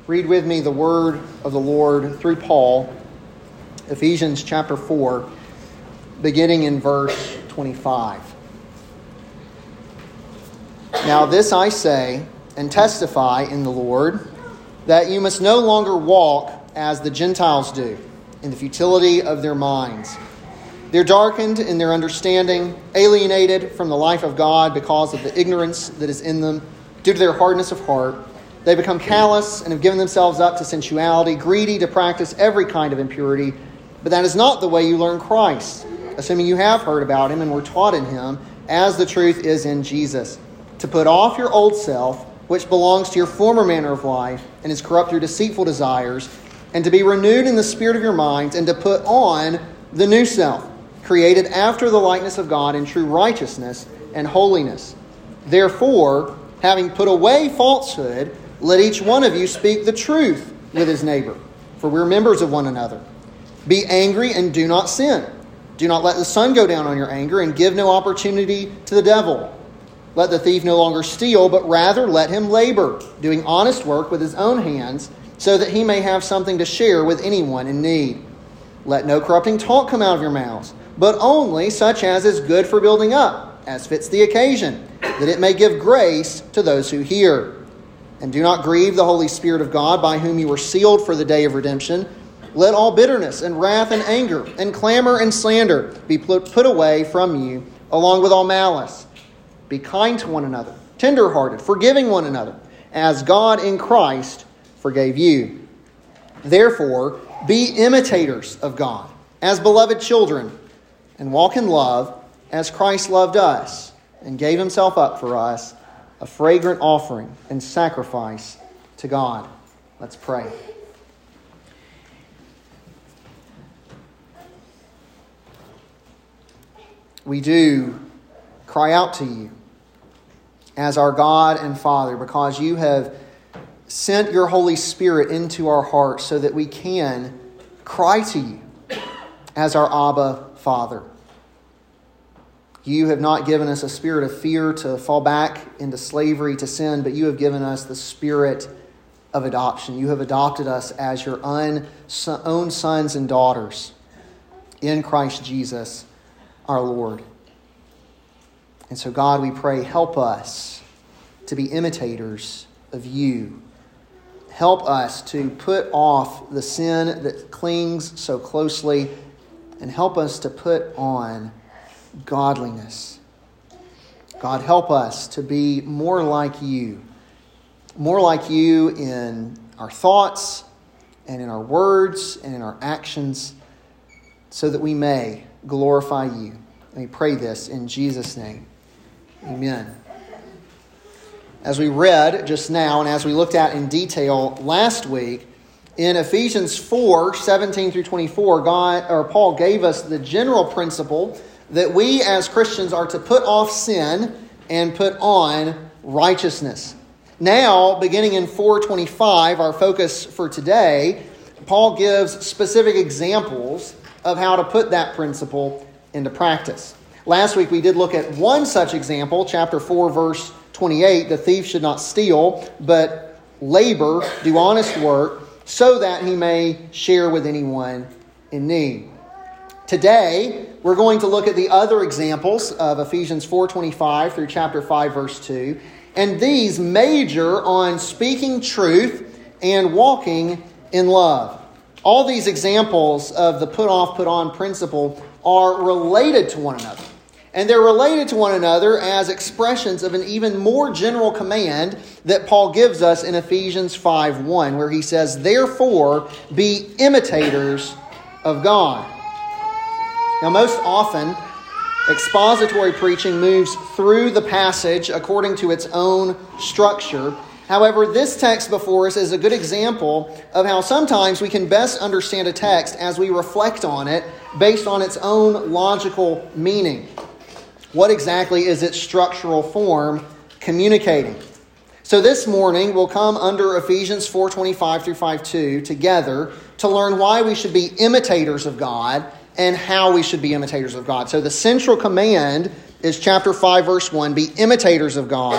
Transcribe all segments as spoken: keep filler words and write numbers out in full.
Read with me the word of the Lord through Paul, Ephesians chapter four, beginning in verse twenty-five. Now this I say and testify in the Lord, that you must no longer walk as the Gentiles do, in the futility of their minds. They're darkened in their understanding, alienated from the life of God because of the ignorance that is in them, due to their hardness of heart. They become callous and have given themselves up to sensuality, greedy to practice every kind of impurity. But that is not the way you learn Christ, assuming you have heard about him and were taught in him, as the truth is in Jesus, to put off your old self, which belongs to your former manner of life and is corrupt through deceitful desires, and to be renewed in the spirit of your minds, and to put on the new self, created after the likeness of God in true righteousness and holiness. Therefore, having put away falsehood, let each one of you speak the truth with his neighbor, for we're members of one another. Be angry and do not sin. Do not let the sun go down on your anger, and give no opportunity to the devil. Let the thief no longer steal, but rather let him labor, doing honest work with his own hands, so that he may have something to share with anyone in need. Let no corrupting talk come out of your mouths, but only such as is good for building up, as fits the occasion, that it may give grace to those who hear. And do not grieve the Holy Spirit of God, by whom you were sealed for the day of redemption. Let all bitterness and wrath and anger and clamor and slander be put away from you, along with all malice. Be kind to one another, tenderhearted, forgiving one another, as God in Christ forgave you. Therefore, be imitators of God, as beloved children, and walk in love, as Christ loved us, and gave himself up for us, a fragrant offering and sacrifice to God. Let's pray. We do cry out to you as our God and Father, because you have sent your Holy Spirit into our hearts so that we can cry to you as our Abba Father. You have not given us a spirit of fear to fall back into slavery to sin, but you have given us the spirit of adoption. You have adopted us as your own sons and daughters in Christ Jesus our Lord. And so, God, we pray, help us to be imitators of you. Help us to put off the sin that clings so closely, and help us to put on godliness. God, help us to be more like you, more like you in our thoughts and in our words and in our actions, so that we may glorify you. And we pray this in Jesus' name. Amen. As we read just now, and as we looked at in detail last week, in Ephesians four, seventeen through twenty-four, God or Paul gave us the general principle that we as Christians are to put off sin and put on righteousness. Now, beginning in four twenty-five, our focus for today, Paul gives specific examples of how to put that principle into practice. Last week we did look at one such example, chapter four, verse twenty-eight. The thief should not steal, but labor, do honest work, so that he may share with anyone in need. Today, we're going to look at the other examples of Ephesians four twenty-five through chapter five, verse two. And these major on speaking truth and walking in love. All these examples of the put off, put on principle are related to one another. And they're related to one another as expressions of an even more general command that Paul gives us in Ephesians five one, where he says, therefore, be imitators of God. Now, most often, expository preaching moves through the passage according to its own structure. However, this text before us is a good example of how sometimes we can best understand a text as we reflect on it based on its own logical meaning. What exactly is its structural form communicating? So this morning we'll come under Ephesians four twenty-five through five two together to learn why we should be imitators of God and how we should be imitators of God. So the central command is chapter five, verse one, be imitators of God.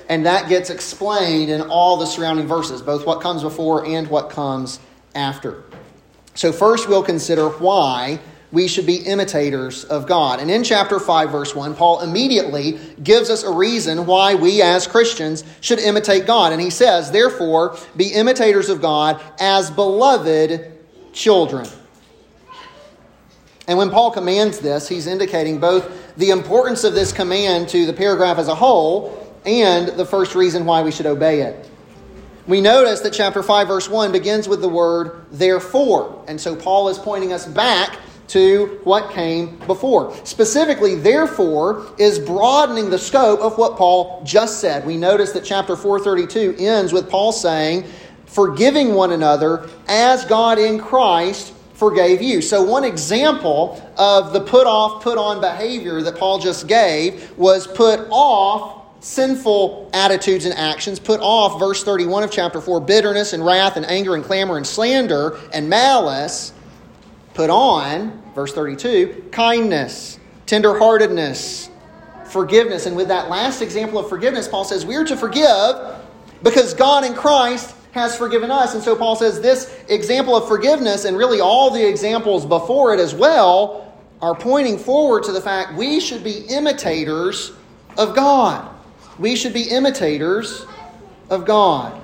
and that gets explained in all the surrounding verses, both what comes before and what comes after. So first we'll consider why we should be imitators of God. And in chapter five, verse one, Paul immediately gives us a reason why we as Christians should imitate God. And he says, therefore, be imitators of God as beloved children. And when Paul commands this, he's indicating both the importance of this command to the paragraph as a whole and the first reason why we should obey it. We notice that chapter five, verse one begins with the word therefore. And so Paul is pointing us back to what came before. Specifically, therefore, is broadening the scope of what Paul just said. We notice that chapter four thirty-two ends with Paul saying, forgiving one another as God in Christ forgave you. So one example of the put off, put on behavior that Paul just gave was put off sinful attitudes and actions. Put off, verse thirty-one of chapter four, bitterness and wrath and anger and clamor and slander and malice. Put on, verse thirty-two, kindness, tenderheartedness, forgiveness. And with that last example of forgiveness, Paul says we are to forgive because God in Christ has forgiven us. And so Paul says this example of forgiveness, and really all the examples before it as well, are pointing forward to the fact we should be imitators of God. We should be imitators of God.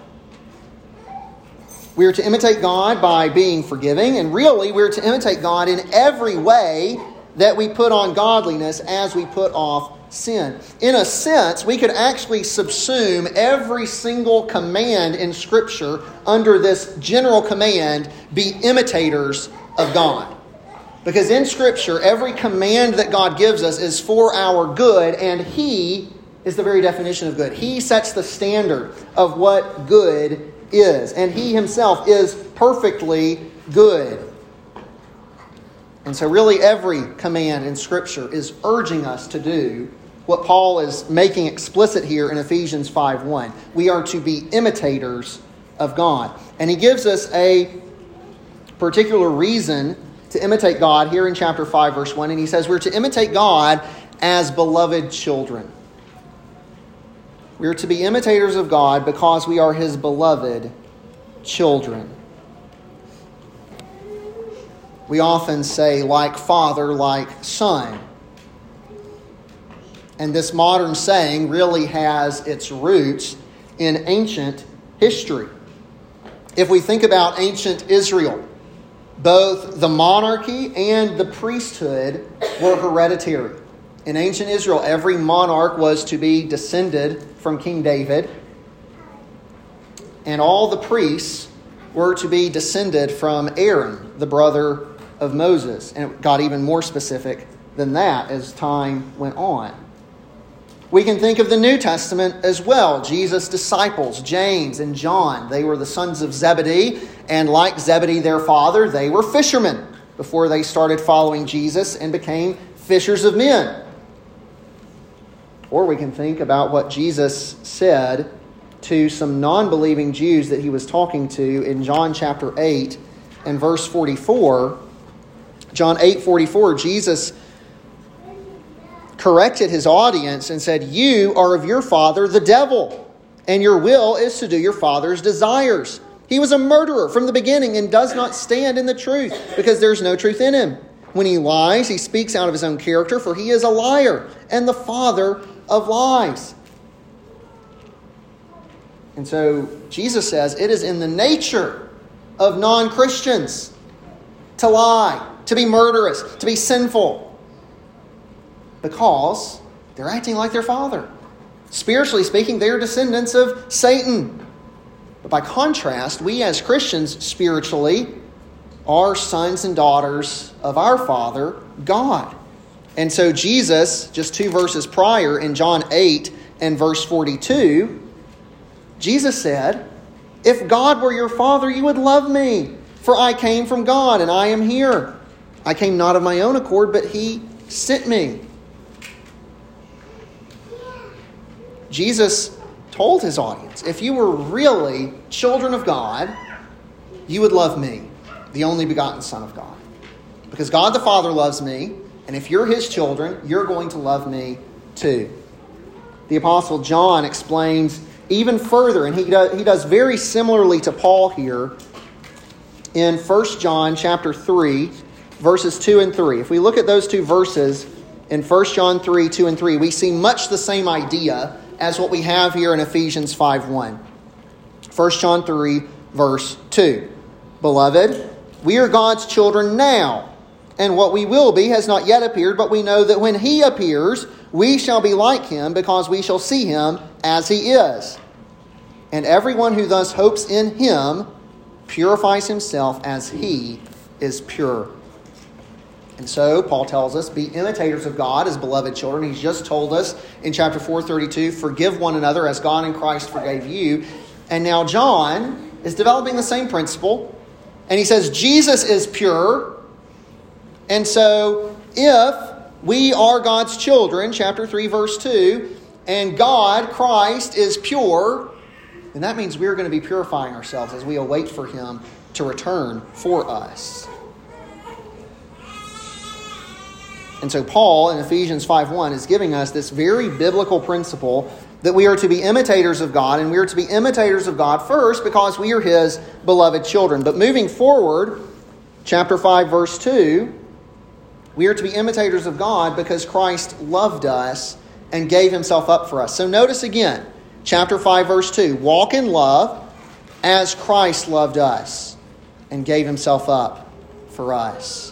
We are to imitate God by being forgiving, and really we're to imitate God in every way that we put on godliness as we put off sin. In a sense, we could actually subsume every single command in Scripture under this general command, be imitators of God. Because in Scripture, every command that God gives us is for our good, and He is the very definition of good. He sets the standard of what good is, and He Himself is perfectly good. And so really every command in Scripture is urging us to do what Paul is making explicit here in Ephesians five one. We are to be imitators of God. And he gives us a particular reason to imitate God here in chapter five, verse one. And he says we're to imitate God as beloved children. We are to be imitators of God because we are His beloved children. We often say, like father, like son. And this modern saying really has its roots in ancient history. If we think about ancient Israel, both the monarchy and the priesthood were hereditary. In ancient Israel, every monarch was to be descended from King David, and all the priests were to be descended from Aaron, the brother of Moses. And it got even more specific than that as time went on. We can think of the New Testament as well. Jesus' disciples, James and John, they were the sons of Zebedee, and like Zebedee, their father, they were fishermen before they started following Jesus and became fishers of men. Or we can think about what Jesus said to some non-believing Jews that He was talking to in John chapter eight and verse forty-four. John eight forty-four, Jesus corrected His audience and said, "You are of your father, the devil, and your will is to do your father's desires. He was a murderer from the beginning and does not stand in the truth, because there's no truth in him. When he lies, he speaks out of his own character, for he is a liar and the father of lies." And so Jesus says it is in the nature of non-Christians to lie, to be murderous, to be sinful, because they're acting like their father. Spiritually speaking, they're descendants of Satan. But by contrast, we as Christians spiritually are sons and daughters of our Father, God. And so Jesus, just two verses prior in John eight and verse forty-two, Jesus said, "If God were your Father, you would love me, for I came from God and I am here. I came not of my own accord, but He sent me." Jesus told His audience, if you were really children of God, you would love me, the only begotten Son of God. Because God the Father loves me, and if you're His children, you're going to love me too. the Apostle John explains even further, and he does, he does very similarly to Paul here in First John chapter three, verses two and three. If we look at those two verses in First John three, two and three, we see much the same idea as what we have here in Ephesians five one. First John three, verse two. Beloved, we are God's children now, and what we will be has not yet appeared, but we know that when He appears, we shall be like Him, because we shall see Him as He is. And everyone who thus hopes in Him purifies himself as He is pure. And so, Paul tells us, be imitators of God as beloved children. He's just told us in chapter four thirty-two, forgive one another as God in Christ forgave you. And now John is developing the same principle. And he says, Jesus is pure. And so, if we are God's children, chapter three, verse two, and God, Christ, is pure, then that means we're going to be purifying ourselves as we await for Him to return for us. And so Paul in Ephesians five one is giving us this very biblical principle that we are to be imitators of God, and we are to be imitators of God first because we are His beloved children. But moving forward, chapter five, verse two, we are to be imitators of God because Christ loved us and gave Himself up for us. So notice again, chapter five, verse two, walk in love as Christ loved us and gave Himself up for us.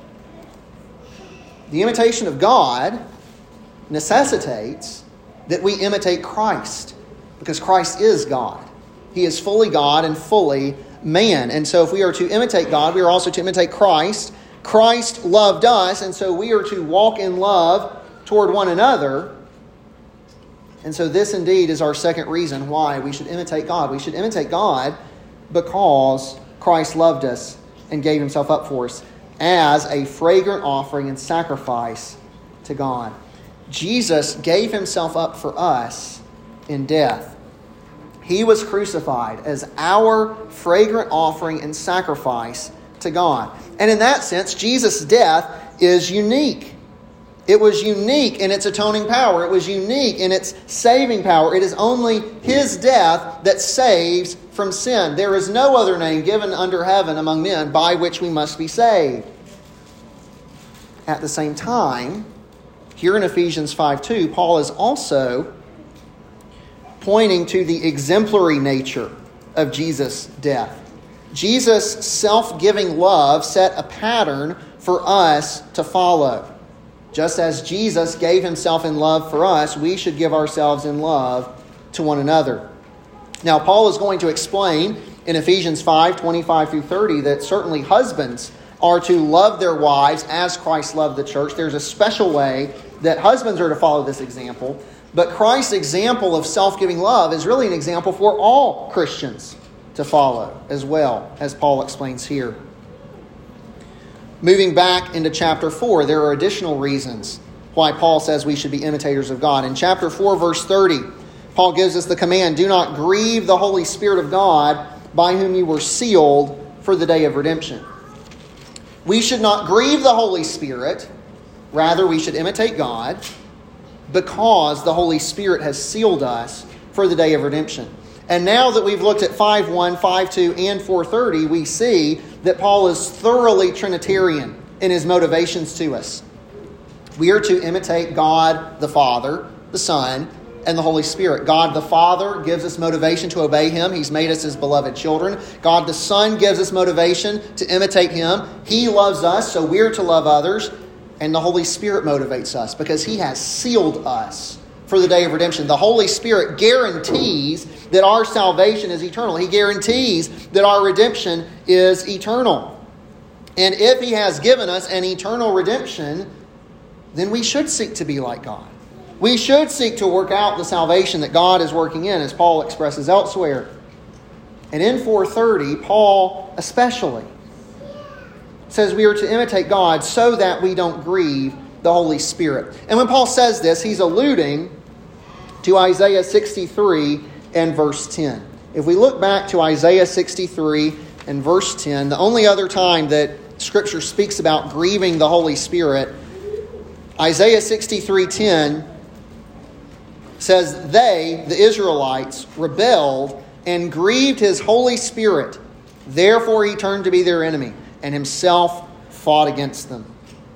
The imitation of God necessitates that we imitate Christ, because Christ is God. He is fully God and fully man. And so if we are to imitate God, we are also to imitate Christ. Christ loved us, and so we are to walk in love toward one another. And so this indeed is our second reason why we should imitate God. We should imitate God because Christ loved us and gave Himself up for us as a fragrant offering and sacrifice to God. Jesus gave Himself up for us in death. He was crucified as our fragrant offering and sacrifice to God. And in that sense, Jesus' death is unique. It was unique in its atoning power. It was unique in its saving power. It is only His death that saves from sin. There is no other name given under heaven among men by which we must be saved. At the same time, here in Ephesians five two, Paul is also pointing to the exemplary nature of Jesus' death. Jesus' self-giving love set a pattern for us to follow. Just as Jesus gave Himself in love for us, we should give ourselves in love to one another. Now, Paul is going to explain in Ephesians five, twenty-five through thirty that certainly husbands are to love their wives as Christ loved the church. There's a special way that husbands are to follow this example. But Christ's example of self-giving love is really an example for all Christians to follow as well, as Paul explains here. Moving back into chapter four, there are additional reasons why Paul says we should be imitators of God. In chapter four, verse thirty, Paul gives us the command, do not grieve the Holy Spirit of God, by whom you were sealed for the day of redemption. We should not grieve the Holy Spirit. Rather, we should imitate God because the Holy Spirit has sealed us for the day of redemption. And now that we've looked at five one, five two, and four thirty, we see that Paul is thoroughly Trinitarian in his motivations to us. We are to imitate God the Father, the Son, and the Holy Spirit. God the Father gives us motivation to obey Him. He's made us His beloved children. God the Son gives us motivation to imitate Him. He loves us, so we're to love others. And the Holy Spirit motivates us because He has sealed us for the day of redemption. The Holy Spirit guarantees that our salvation is eternal. He guarantees that our redemption is eternal. And if He has given us an eternal redemption, then we should seek to be like God. We should seek to work out the salvation that God is working in, as Paul expresses elsewhere. And in four thirty, Paul especially says we are to imitate God so that we don't grieve the Holy Spirit. And when Paul says this, he's alluding to Isaiah sixty-three and verse ten. If we look back to Isaiah sixty-three and verse ten, the only other time that Scripture speaks about grieving the Holy Spirit, Isaiah sixty-three ten says, they, the Israelites, rebelled and grieved his Holy Spirit. Therefore he turned to be their enemy and himself fought against them.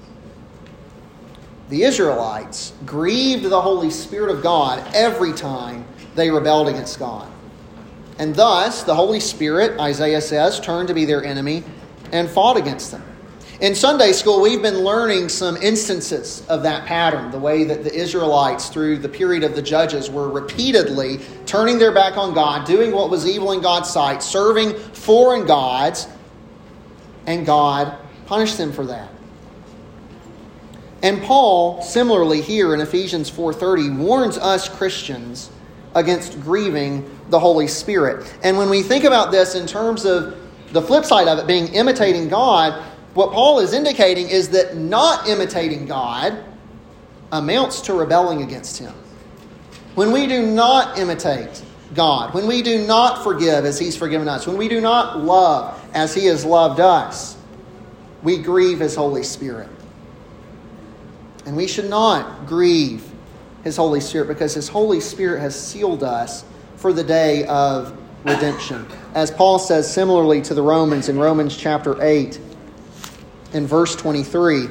The Israelites grieved the Holy Spirit of God every time they rebelled against God. And thus, the Holy Spirit, Isaiah says, turned to be their enemy and fought against them. In Sunday school, we've been learning some instances of that pattern, the way that the Israelites, through the period of the Judges, were repeatedly turning their back on God, doing what was evil in God's sight, serving foreign gods, and God punished them for that. And Paul, similarly here in Ephesians four thirty, warns us Christians against grieving the Holy Spirit. And when we think about this in terms of the flip side of it being imitating God, what Paul is indicating is that not imitating God amounts to rebelling against Him. When we do not imitate God, when we do not forgive as He's forgiven us, when we do not love as He has loved us, we grieve His Holy Spirit. And we should not grieve His Holy Spirit because His Holy Spirit has sealed us for the day of redemption. As Paul says similarly to the Romans in Romans chapter eight, in verse twenty-three.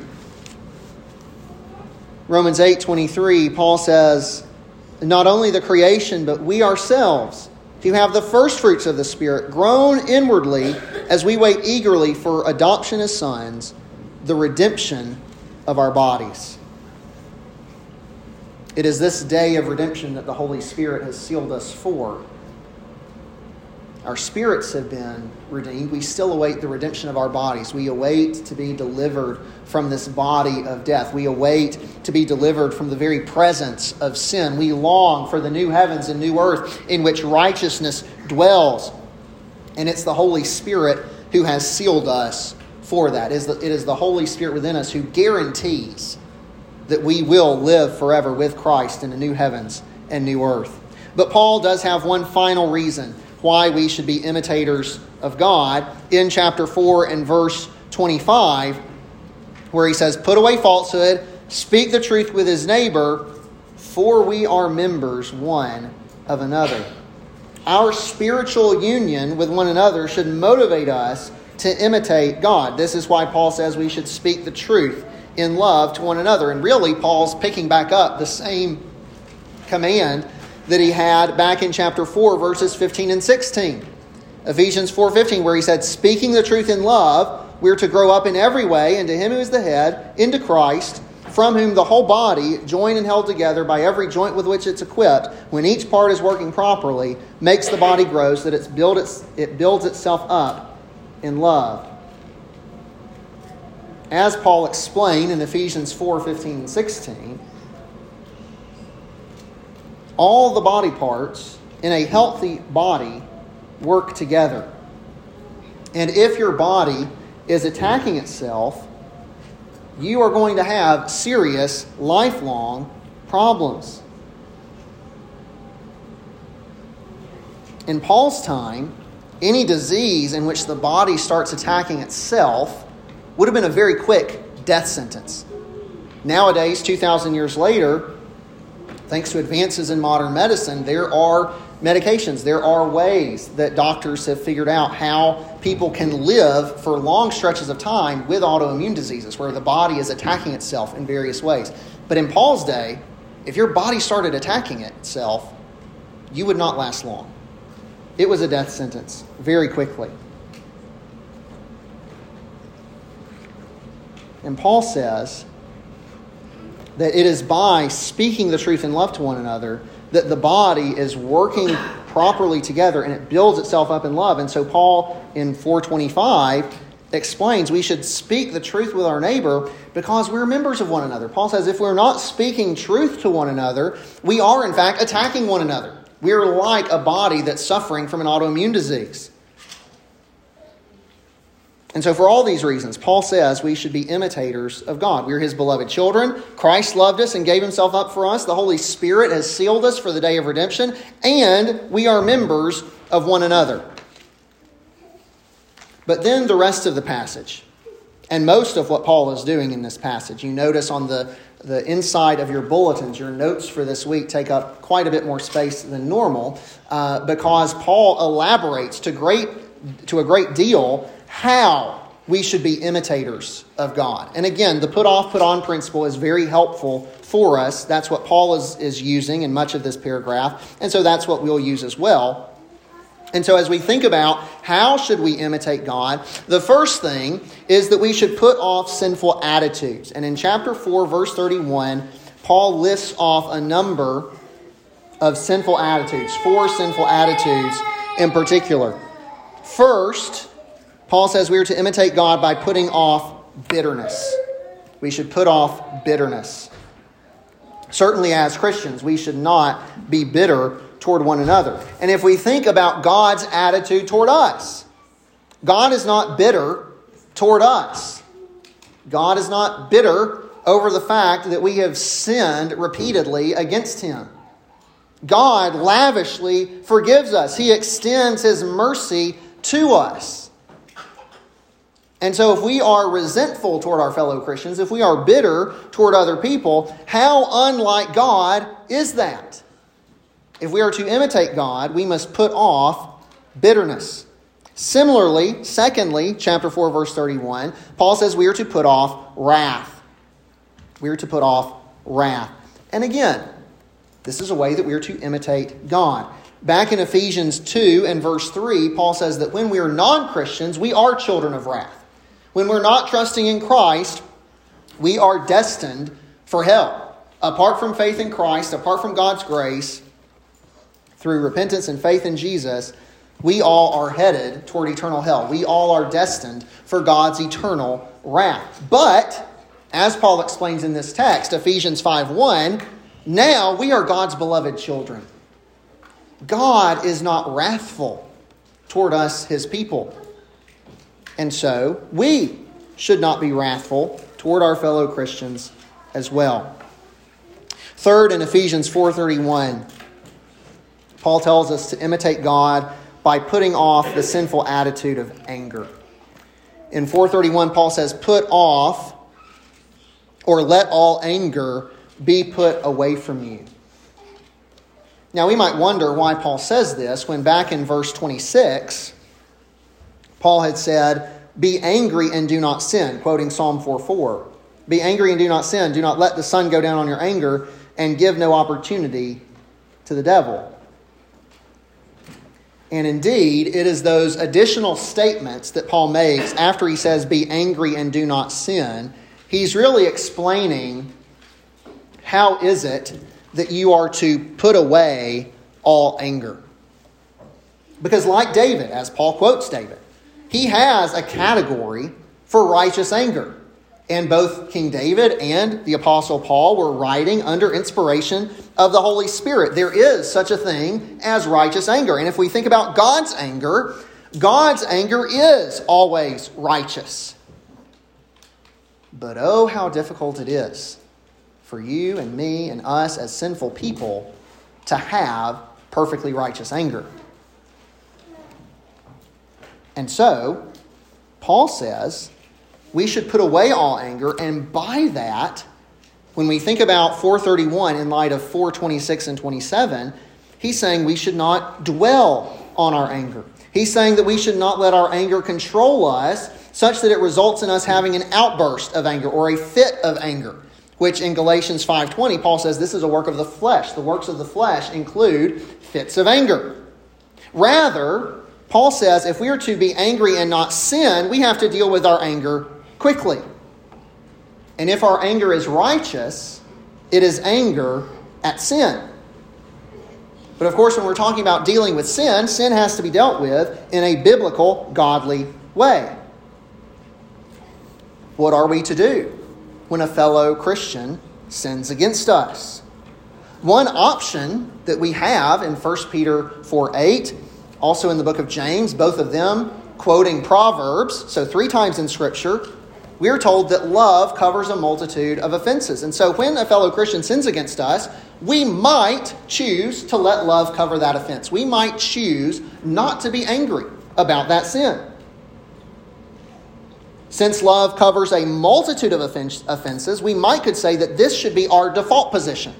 Romans eight twenty-three, Paul says, not only the creation, but we ourselves, who have the first fruits of the Spirit, groan inwardly as we wait eagerly for adoption as sons, the redemption of our bodies. It is this day of redemption that the Holy Spirit has sealed us for. Our spirits have been redeemed. We still await the redemption of our bodies. We await to be delivered from this body of death. We await to be delivered from the very presence of sin. We long for the new heavens and new earth in which righteousness dwells. And it's the Holy Spirit who has sealed us for that. It is the, it is the Holy Spirit within us who guarantees that we will live forever with Christ in the new heavens and new earth. But Paul does have one final reason why we should be imitators of God in chapter four and verse twenty-five, where he says, put away falsehood, speak the truth with his neighbor, for we are members one of another. Our spiritual union with one another should motivate us to imitate God. This is why Paul says we should speak the truth in love to one another. And really, Paul's picking back up the same command that he had back in chapter four, verses fifteen and sixteen. Ephesians four fifteen, where he said, speaking the truth in love, we're to grow up in every way into Him who is the head, into Christ, from whom the whole body, joined and held together by every joint with which it's equipped, when each part is working properly, makes the body grow so that it's build its, it builds itself up in love. As Paul explained in Ephesians four fifteen and sixteen, all the body parts in a healthy body work together. And if your body is attacking itself, you are going to have serious, lifelong problems. In Paul's time, any disease in which the body starts attacking itself would have been a very quick death sentence. Nowadays, two thousand years later, thanks to advances in modern medicine, there are medications, there are ways that doctors have figured out how people can live for long stretches of time with autoimmune diseases, where the body is attacking itself in various ways. But in Paul's day, if your body started attacking itself, you would not last long. It was a death sentence very quickly. And Paul says that it is by speaking the truth in love to one another that the body is working properly together and it builds itself up in love. And so Paul in four twenty-five explains we should speak the truth with our neighbor because we're members of one another. Paul says if we're not speaking truth to one another, we are in fact attacking one another. We're like a body that's suffering from an autoimmune disease. And so for all these reasons, Paul says we should be imitators of God. We're His beloved children. Christ loved us and gave Himself up for us. The Holy Spirit has sealed us for the day of redemption. And we are members of one another. But then the rest of the passage, and most of what Paul is doing in this passage. You notice on the the inside of your bulletins, your notes for this week, take up quite a bit more space than normal uh, because Paul elaborates to great to a great deal how we should be imitators of God. And again, the put off, put on principle is very helpful for us. That's what Paul is, is using in much of this paragraph. And so that's what we'll use as well. And so as we think about how should we imitate God, the first thing is that we should put off sinful attitudes. And in chapter four, verse thirty-one, Paul lists off a number of sinful attitudes, four sinful attitudes in particular. First, Paul says we are to imitate God by putting off bitterness. We should put off bitterness. Certainly as Christians, we should not be bitter toward one another. And if we think about God's attitude toward us, God is not bitter toward us. God is not bitter over the fact that we have sinned repeatedly against Him. God lavishly forgives us. He extends His mercy to us. And so if we are resentful toward our fellow Christians, if we are bitter toward other people, how unlike God is that? If we are to imitate God, we must put off bitterness. Similarly, secondly, chapter four, verse thirty-one, Paul says we are to put off wrath. We are to put off wrath. And again, this is a way that we are to imitate God. Back in Ephesians two and verse three, Paul says that when we are non-Christians, we are children of wrath. When we're not trusting in Christ, we are destined for hell. Apart from faith in Christ, apart from God's grace, through repentance and faith in Jesus, we all are headed toward eternal hell. We all are destined for God's eternal wrath. But, as Paul explains in this text, Ephesians five one, now we are God's beloved children. God is not wrathful toward us, His people. And so, we should not be wrathful toward our fellow Christians as well. Third, in Ephesians four thirty-one, Paul tells us to imitate God by putting off the sinful attitude of anger. In four thirty-one, Paul says, put off or let all anger be put away from you. Now, we might wonder why Paul says this when back in verse twenty-six, Paul had said, be angry and do not sin, quoting Psalm four four. Be angry and do not sin. Do not let the sun go down on your anger and give no opportunity to the devil. And indeed, it is those additional statements that Paul makes after he says, be angry and do not sin. He's really explaining how is it that you are to put away all anger. Because like David, as Paul quotes David, he has a category for righteous anger. And both King David and the Apostle Paul were writing under inspiration of the Holy Spirit. There is such a thing as righteous anger. And if we think about God's anger, God's anger is always righteous. But oh, how difficult it is for you and me and us as sinful people to have perfectly righteous anger. And so, Paul says we should put away all anger, and by that, when we think about four thirty-one in light of four twenty-six and twenty-seven, he's saying we should not dwell on our anger. He's saying that we should not let our anger control us such that it results in us having an outburst of anger or a fit of anger, which in Galatians five twenty, Paul says this is a work of the flesh. The works of the flesh include fits of anger. Rather, Paul says if we are to be angry and not sin, we have to deal with our anger quickly. And if our anger is righteous, it is anger at sin. But of course, when we're talking about dealing with sin, sin has to be dealt with in a biblical, godly way. What are we to do when a fellow Christian sins against us? One option that we have in First Peter four eight, also in the book of James, both of them quoting Proverbs, so three times in Scripture, we are told that love covers a multitude of offenses. And so when a fellow Christian sins against us, we might choose to let love cover that offense. We might choose not to be angry about that sin. Since love covers a multitude of offenses, we might could say that this should be our default position.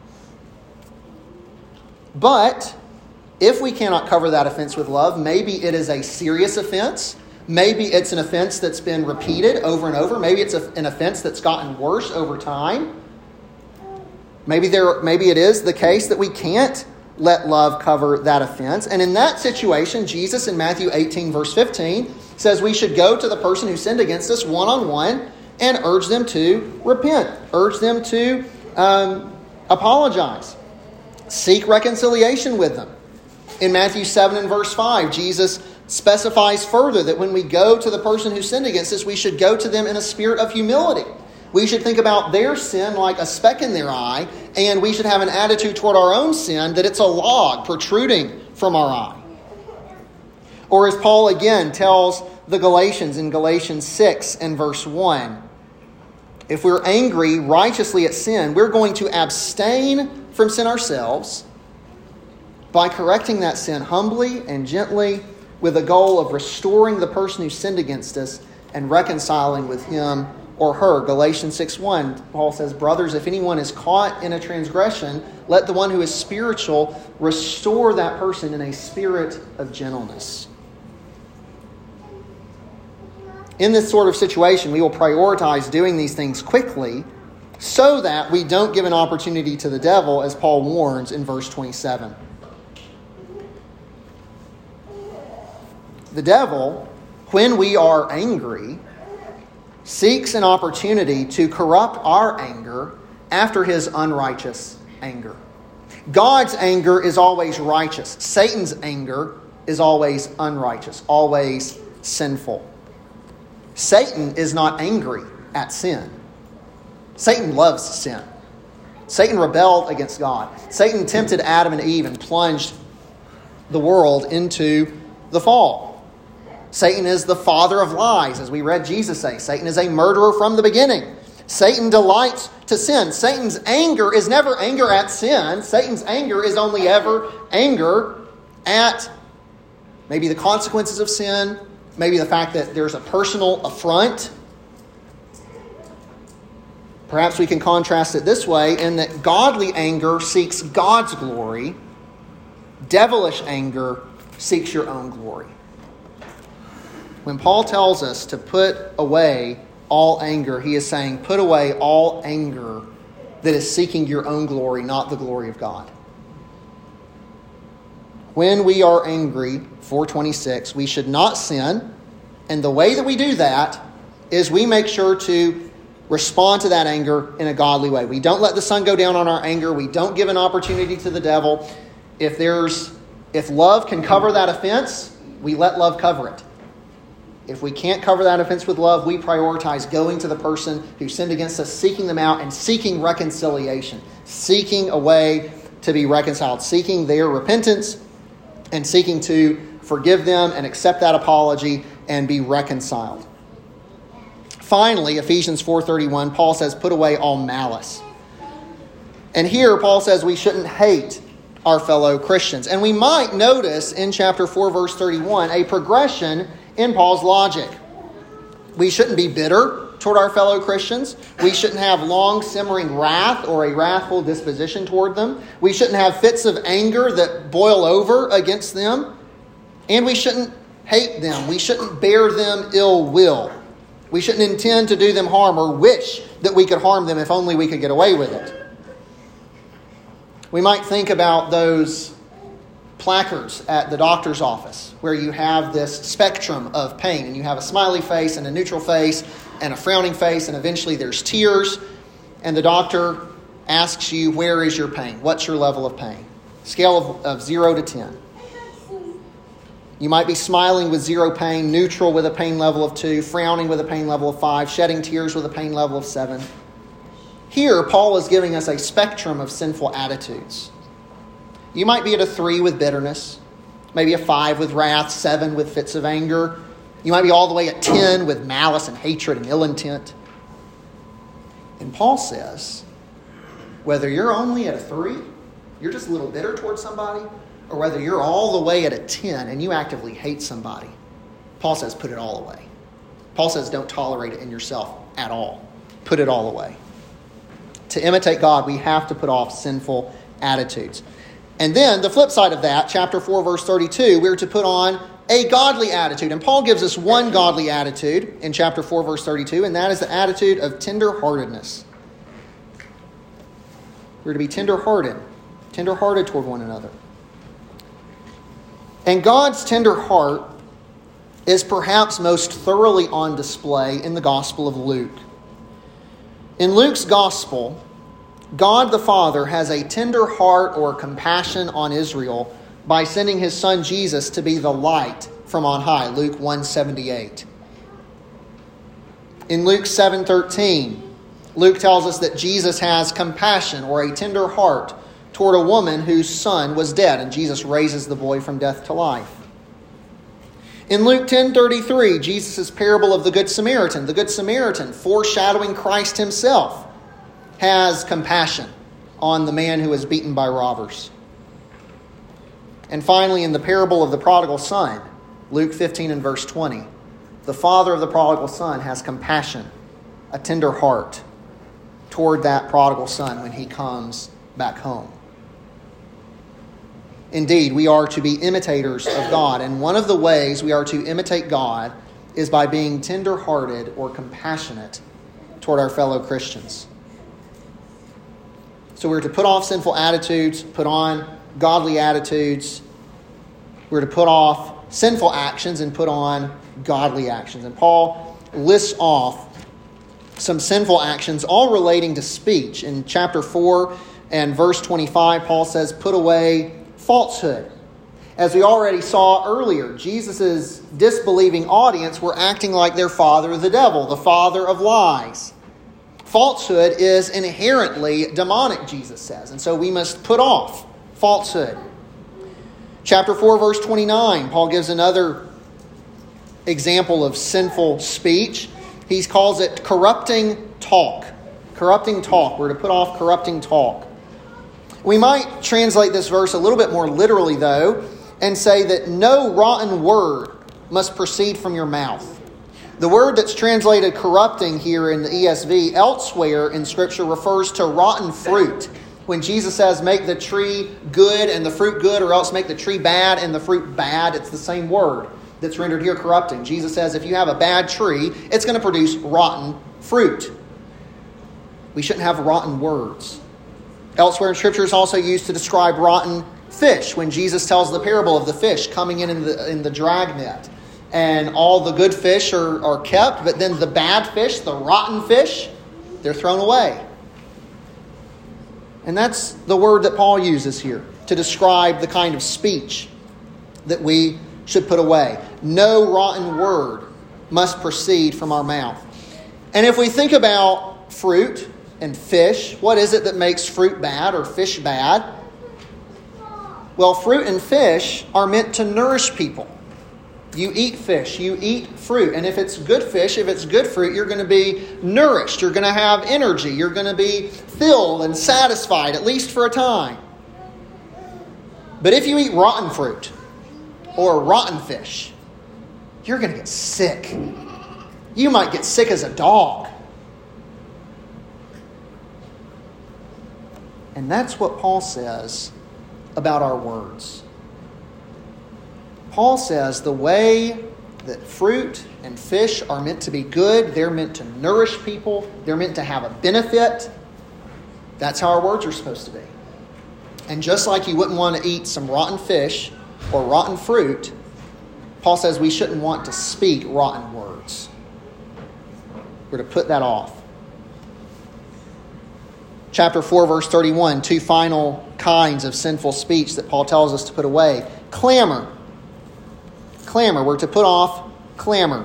But if we cannot cover that offense with love, maybe it is a serious offense. Maybe it's an offense that's been repeated over and over. Maybe it's a, an offense that's gotten worse over time. Maybe there, maybe it is the case that we can't let love cover that offense. And in that situation, Jesus in Matthew eighteen, verse fifteen, says we should go to the person who sinned against us one-on-one and urge them to repent. Urge them to um, apologize. Seek reconciliation with them. In Matthew seven and verse five, Jesus specifies further that when we go to the person who sinned against us, we should go to them in a spirit of humility. We should think about their sin like a speck in their eye, and we should have an attitude toward our own sin that it's a log protruding from our eye. Or as Paul again tells the Galatians in Galatians six and verse one, if we're angry righteously at sin, we're going to abstain from sin ourselves by correcting that sin humbly and gently with the goal of restoring the person who sinned against us and reconciling with him or her. Galatians six one, Paul says, brothers, if anyone is caught in a transgression, let the one who is spiritual restore that person in a spirit of gentleness. In this sort of situation, we will prioritize doing these things quickly so that we don't give an opportunity to the devil, as Paul warns in verse twenty-seven. The devil, when we are angry, seeks an opportunity to corrupt our anger after his unrighteous anger. God's anger is always righteous. Satan's anger is always unrighteous, always sinful. Satan is not angry at sin. Satan loves sin. Satan rebelled against God. Satan tempted Adam and Eve and plunged the world into the fall. Satan is the father of lies, as we read Jesus say. Satan is a murderer from the beginning. Satan delights to sin. Satan's anger is never anger at sin. Satan's anger is only ever anger at maybe the consequences of sin, maybe the fact that there's a personal affront. Perhaps we can contrast it this way, in that godly anger seeks God's glory. Devilish anger seeks your own glory. When Paul tells us to put away all anger, he is saying, put away all anger that is seeking your own glory, not the glory of God. When we are angry, four twenty-six, we should not sin. And the way that we do that is we make sure to respond to that anger in a godly way. We don't let the sun go down on our anger. We don't give an opportunity to the devil. If there's, if love can cover that offense, we let love cover it. If we can't cover that offense with love, we prioritize going to the person who sinned against us, seeking them out, and seeking reconciliation, seeking a way to be reconciled, seeking their repentance, and seeking to forgive them and accept that apology and be reconciled. Finally, Ephesians four thirty-one, Paul says, put away all malice. And here Paul says we shouldn't hate our fellow Christians. And we might notice in chapter four, verse thirty-one, a progression in Paul's logic. We shouldn't be bitter toward our fellow Christians. We shouldn't have long simmering wrath or a wrathful disposition toward them. We shouldn't have fits of anger that boil over against them. And we shouldn't hate them. We shouldn't bear them ill will. We shouldn't intend to do them harm or wish that we could harm them if only we could get away with it. We might think about those placards at the doctor's office where you have this spectrum of pain, and you have a smiley face and a neutral face and a frowning face, and eventually there's tears, and the doctor asks you, where is your pain? What's your level of pain? Scale of, of zero to ten. You might be smiling with zero pain, neutral with a pain level of two, frowning with a pain level of five, shedding tears with a pain level of seven. Here, Paul is giving us a spectrum of sinful attitudes. You might be at a three with bitterness, maybe a five with wrath, seven with fits of anger. You might be all the way at ten with malice and hatred and ill intent. And Paul says, whether you're only at a three, you're just a little bitter towards somebody, or whether you're all the way at a ten and you actively hate somebody, Paul says, put it all away. Paul says don't tolerate it in yourself at all. Put it all away. To imitate God, we have to put off sinful attitudes. And then the flip side of that, chapter four, verse thirty-two, we're to put on a godly attitude. And Paul gives us one godly attitude in chapter four, verse thirty-two, and that is the attitude of tenderheartedness. We're to be tenderhearted, tenderhearted toward one another. And God's tender heart is perhaps most thoroughly on display in the Gospel of Luke. In Luke's Gospel, God the Father has a tender heart or compassion on Israel by sending his son Jesus to be the light from on high, Luke one seventy-eight. In Luke seven thirteen, Luke tells us that Jesus has compassion or a tender heart toward a woman whose son was dead, and Jesus raises the boy from death to life. In Luke ten thirty-three, Jesus' parable of the Good Samaritan, the Good Samaritan, foreshadowing Christ himself, has compassion on the man who was beaten by robbers. And finally, in the parable of the prodigal son, Luke fifteen and verse twenty, the father of the prodigal son has compassion, a tender heart toward that prodigal son when he comes back home. Indeed, we are to be imitators of God, and one of the ways we are to imitate God is by being tender-hearted or compassionate toward our fellow Christians. So we're to put off sinful attitudes, put on godly attitudes. We're to put off sinful actions and put on godly actions. And Paul lists off some sinful actions, all relating to speech. In chapter four and verse twenty-five, Paul says, put away falsehood. As we already saw earlier, Jesus' disbelieving audience were acting like their father, the devil, the father of lies. Falsehood is inherently demonic, Jesus says, and so we must put off falsehood. Chapter four, verse twenty-nine, Paul gives another example of sinful speech. He calls it corrupting talk. Corrupting talk. We're to put off corrupting talk. We might translate this verse a little bit more literally, though, and say that no rotten word must proceed from your mouth. The word that's translated corrupting here in the E S V elsewhere in Scripture refers to rotten fruit. When Jesus says, make the tree good and the fruit good, or else make the tree bad and the fruit bad, it's the same word that's rendered here corrupting. Jesus says if you have a bad tree, it's going to produce rotten fruit. We shouldn't have rotten words. Elsewhere in Scripture is also used to describe rotten fish when Jesus tells the parable of the fish coming in in the, in the drag net. And all the good fish are, are kept, but then the bad fish, the rotten fish, they're thrown away. And that's the word that Paul uses here to describe the kind of speech that we should put away. No rotten word must proceed from our mouth. And if we think about fruit and fish, what is it that makes fruit bad or fish bad? Well, fruit and fish are meant to nourish people. You eat fish, you eat fruit. And if it's good fish, if it's good fruit, you're going to be nourished. You're going to have energy. You're going to be filled and satisfied, at least for a time. But if you eat rotten fruit or rotten fish, you're going to get sick. You might get sick as a dog. And that's what Paul says about our words. Paul says the way that fruit and fish are meant to be good, they're meant to nourish people, they're meant to have a benefit. That's how our words are supposed to be. And just like you wouldn't want to eat some rotten fish or rotten fruit, Paul says we shouldn't want to speak rotten words. We're to put that off. Chapter four, verse thirty-one, two final kinds of sinful speech that Paul tells us to put away. Clamor. Clamor. We're to put off clamor.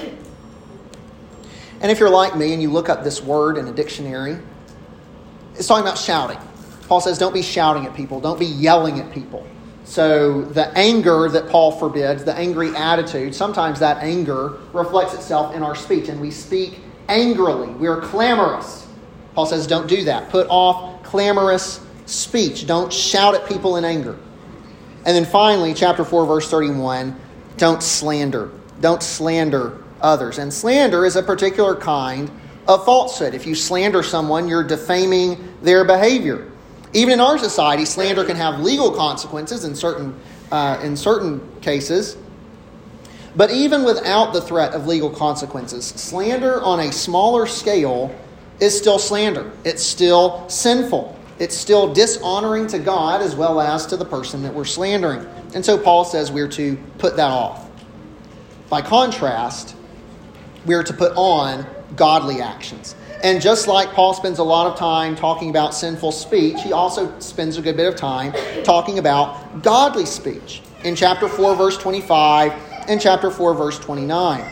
And if you're like me and you look up this word in a dictionary, it's talking about shouting. Paul says don't be shouting at people. Don't be yelling at people. So the anger that Paul forbids, the angry attitude, sometimes that anger reflects itself in our speech. And we speak angrily. We are clamorous. Paul says don't do that. Put off clamorous speech. Don't shout at people in anger. And then finally, chapter four, verse thirty-one, don't slander. Don't slander others. And slander is a particular kind of falsehood. If you slander someone, you're defaming their behavior. Even in our society, slander can have legal consequences in certain uh, in certain cases. But even without the threat of legal consequences, slander on a smaller scale is still slander. It's still sinful. It's still dishonoring to God as well as to the person that we're slandering. And so Paul says we're to put that off. By contrast, we're to put on godly actions. And just like Paul spends a lot of time talking about sinful speech, he also spends a good bit of time talking about godly speech. In chapter four, verse twenty-five, and chapter four, verse twenty-nine.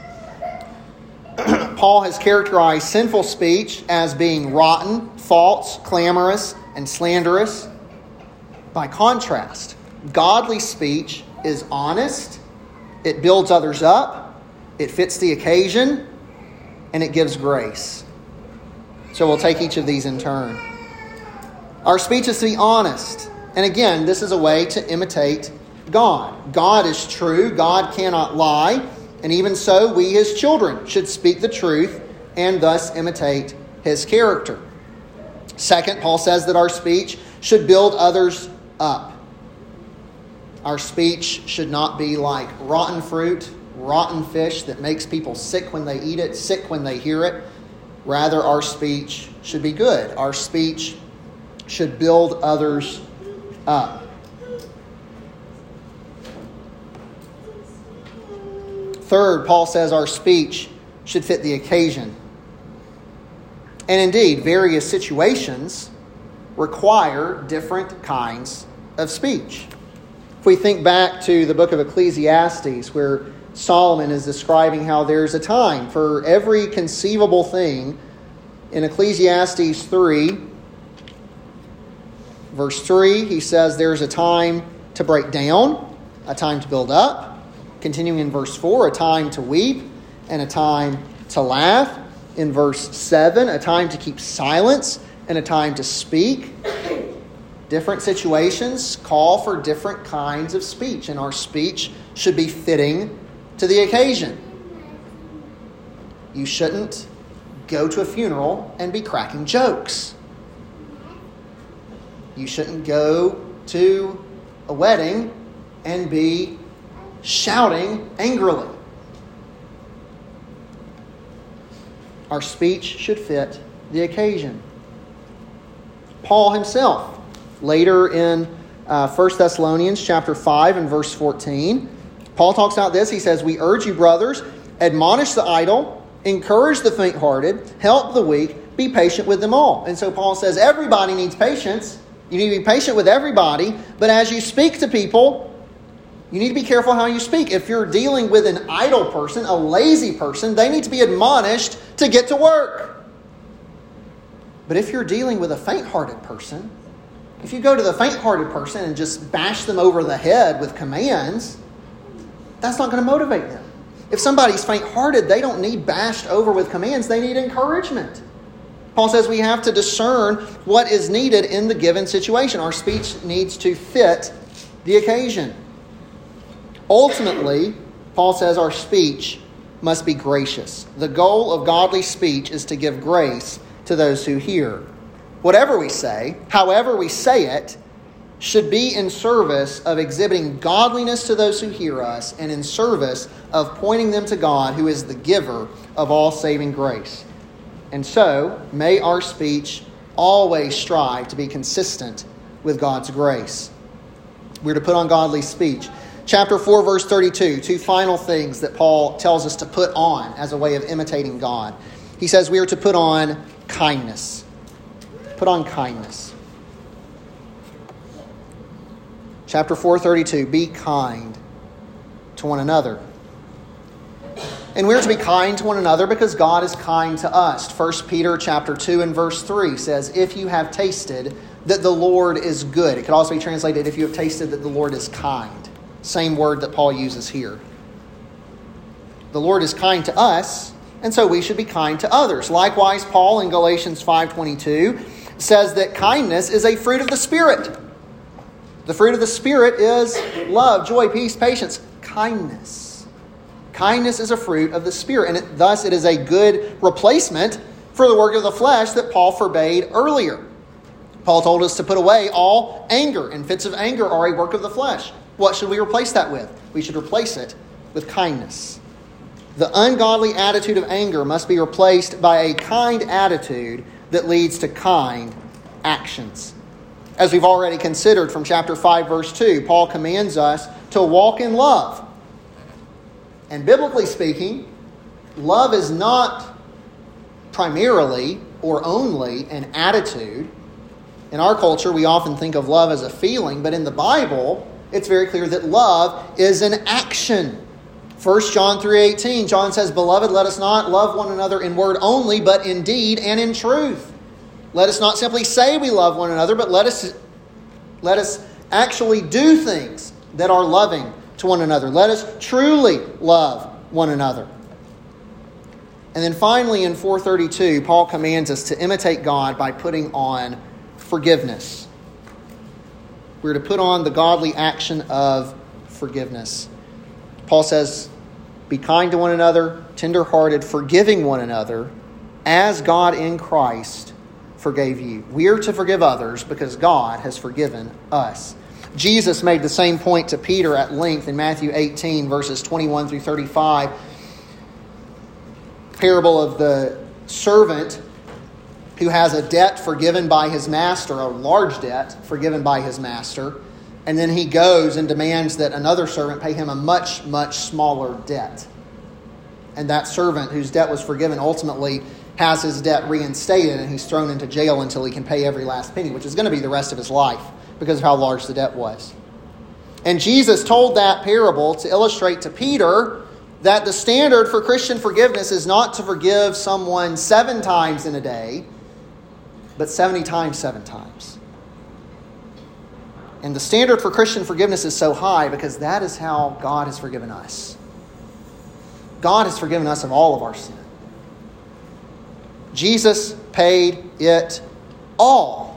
Paul has characterized sinful speech as being rotten, false, clamorous, and slanderous. By contrast, godly speech is honest, it builds others up, it fits the occasion, and it gives grace. So we'll take each of these in turn. Our speech is to be honest. And again, this is a way to imitate God. God is true. God cannot lie. And even so, we, his children, should speak the truth and thus imitate his character. Second, Paul says that our speech should build others up. Our speech should not be like rotten fruit, rotten fish that makes people sick when they eat it, sick when they hear it. Rather, our speech should be good. Our speech should build others up. Third, Paul says our speech should fit the occasion. And indeed, various situations require different kinds of speech. If we think back to the book of Ecclesiastes, where Solomon is describing how there's a time for every conceivable thing. In Ecclesiastes three, verse three, he says there's a time to break down, a time to build up. Continuing in verse four, a time to weep and a time to laugh. In verse seven, a time to keep silence and a time to speak. Different situations call for different kinds of speech, and our speech should be fitting to the occasion. You shouldn't go to a funeral and be cracking jokes. You shouldn't go to a wedding and be shouting angrily. Our speech should fit the occasion. Paul himself, later in uh, First Thessalonians chapter five and verse fourteen, Paul talks about this. He says, "We urge you, brothers, admonish the idle, encourage the faint-hearted, help the weak, be patient with them all." And so Paul says everybody needs patience. You need to be patient with everybody. But as you speak to people, you need to be careful how you speak. If you're dealing with an idle person, a lazy person, they need to be admonished to get to work. But if you're dealing with a faint-hearted person, if you go to the faint-hearted person and just bash them over the head with commands, that's not going to motivate them. If somebody's faint-hearted, they don't need bashed over with commands. They need encouragement. Paul says we have to discern what is needed in the given situation. Our speech needs to fit the occasion. Ultimately, Paul says our speech must be gracious. The goal of godly speech is to give grace to those who hear. Whatever we say, however we say it, should be in service of exhibiting godliness to those who hear us and in service of pointing them to God, who is the giver of all saving grace. And so, may our speech always strive to be consistent with God's grace. We're to put on godly speech. Chapter four, verse thirty-two, two final things that Paul tells us to put on as a way of imitating God. He says we are to put on kindness. Put on kindness. Chapter four, thirty-two, be kind to one another. And we're to be kind to one another because God is kind to us. First Peter chapter two and verse three says, if you have tasted that the Lord is good. It could also be translated, if you have tasted that the Lord is kind. Same word that Paul uses here. The Lord is kind to us, and so we should be kind to others. Likewise, Paul in Galatians five twenty-two says that kindness is a fruit of the Spirit. The fruit of the Spirit is love, joy, peace, patience, kindness. Kindness is a fruit of the Spirit, and it, thus it is a good replacement for the work of the flesh that Paul forbade earlier. Paul told us to put away all anger, and fits of anger are a work of the flesh. What should we replace that with? We should replace it with kindness. The ungodly attitude of anger must be replaced by a kind attitude that leads to kind actions. As we've already considered from chapter five, verse two, Paul commands us to walk in love. And biblically speaking, love is not primarily or only an attitude. In our culture, we often think of love as a feeling, but in the Bible, it's very clear that love is an action. First John three eighteen, John says, "Beloved, let us not love one another in word only, but in deed and in truth." Let us not simply say we love one another, but let us, let us actually do things that are loving to one another. Let us truly love one another. And then finally in four thirty-two, Paul commands us to imitate God by putting on forgiveness. We're to put on the godly action of forgiveness. Paul says, "Be kind to one another, tender-hearted, forgiving one another, as God in Christ forgave you." We are to forgive others because God has forgiven us. Jesus made the same point to Peter at length in Matthew eighteen, verses twenty-one through thirty-five. Parable of the servant who has a debt forgiven by his master, a large debt forgiven by his master, and then he goes and demands that another servant pay him a much, much smaller debt. And that servant whose debt was forgiven ultimately has his debt reinstated, and he's thrown into jail until he can pay every last penny, which is going to be the rest of his life because of how large the debt was. And Jesus told that parable to illustrate to Peter that the standard for Christian forgiveness is not to forgive someone seven times in a day, but seventy times seven times. And the standard for Christian forgiveness is so high because that is how God has forgiven us. God has forgiven us of all of our sin. Jesus paid it all.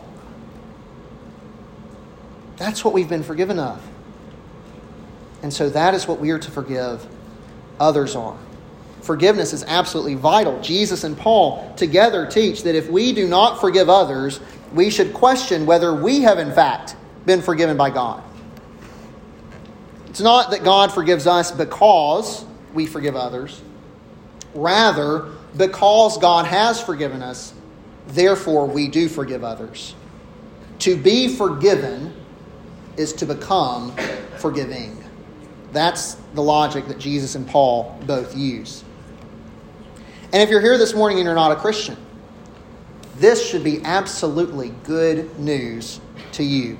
That's what we've been forgiven of. And so that is what we are to forgive others are. Forgiveness is absolutely vital. Jesus and Paul together teach that if we do not forgive others, we should question whether we have in fact been forgiven by God. It's not that God forgives us because we forgive others. Rather, because God has forgiven us, therefore we do forgive others. To be forgiven is to become forgiving. That's the logic that Jesus and Paul both use. And if you're here this morning and you're not a Christian, this should be absolutely good news to you.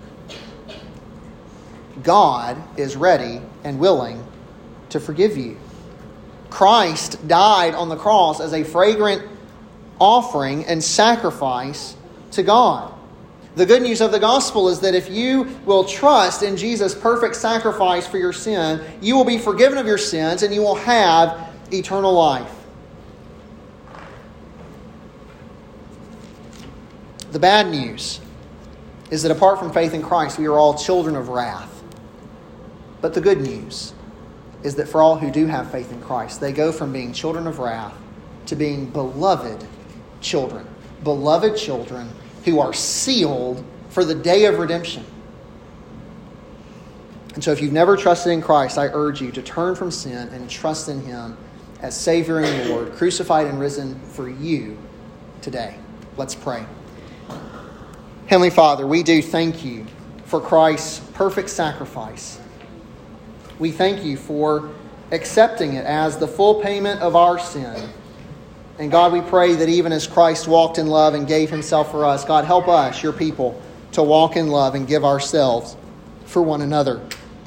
God is ready and willing to forgive you. Christ died on the cross as a fragrant offering and sacrifice to God. The good news of the gospel is that if you will trust in Jesus' perfect sacrifice for your sin, you will be forgiven of your sins and you will have eternal life. The bad news is that apart from faith in Christ, we are all children of wrath. But the good news is that for all who do have faith in Christ, they go from being children of wrath to being beloved children. Beloved children who are sealed for the day of redemption. And so if you've never trusted in Christ, I urge you to turn from sin and trust in Him as Savior and Lord, crucified and risen for you today. Let's pray. Heavenly Father, we do thank you for Christ's perfect sacrifice. We thank you for accepting it as the full payment of our sin. And God, we pray that even as Christ walked in love and gave Himself for us, God, help us, your people, to walk in love and give ourselves for one another.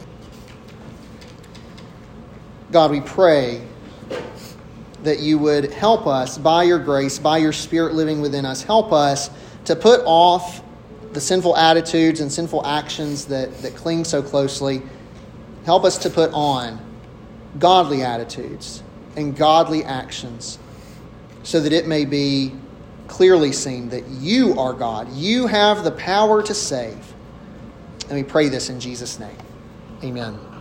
God, we pray that you would help us by your grace, by your Spirit living within us. Help us to put off the sinful attitudes and sinful actions that, that cling so closely. Help us to put on godly attitudes and godly actions so that it may be clearly seen that you are God. You have the power to save. And we pray this in Jesus' name. Amen.